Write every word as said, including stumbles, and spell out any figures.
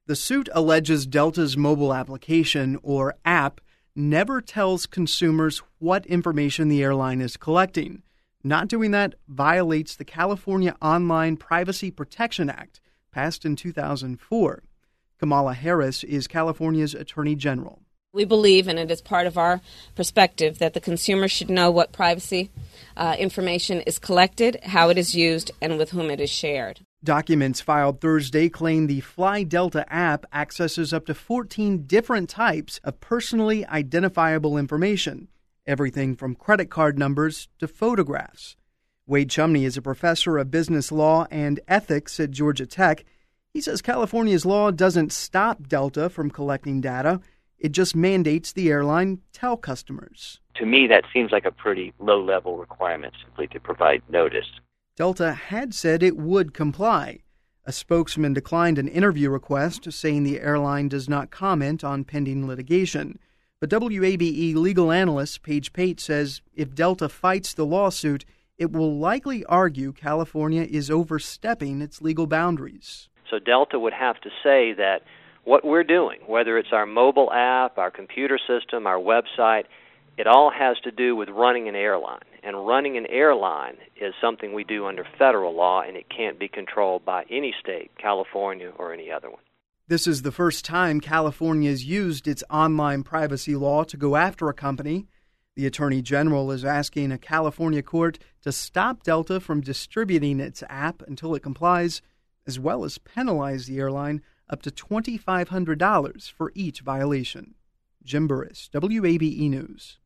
The suit alleges Delta's mobile application, or app, never tells consumers what information the airline is collecting. Not doing that violates the California Online Privacy Protection Act, passed in two thousand four. Kamala Harris is California's Attorney General. We believe, and it is part of our perspective, that the consumer should know what privacy uh, information is collected, how it is used, and with whom it is shared. Documents filed Thursday claim the Fly Delta app accesses up to fourteen different types of personally identifiable information, everything from credit card numbers to photographs. Wade Chumney is a professor of business law and ethics at Georgia Tech. He says California's law doesn't stop Delta from collecting data. It just mandates the airline tell customers. To me, that seems like a pretty low-level requirement simply to provide notice. Delta had said it would comply. A spokesman declined an interview request, saying the airline does not comment on pending litigation. But W A B E legal analyst Paige Pate says if Delta fights the lawsuit, it will likely argue California is overstepping its legal boundaries. So Delta would have to say that what we're doing, whether it's our mobile app, our computer system, our website, it all has to do with running an airline. And running an airline is something we do under federal law, and it can't be controlled by any state, California or any other one. This is the first time California has used its online privacy law to go after a company. The Attorney General is asking a California court to stop Delta from distributing its app until it complies, as well as penalize the airline up to two thousand five hundred dollars for each violation. Jim Burris, W A B E News.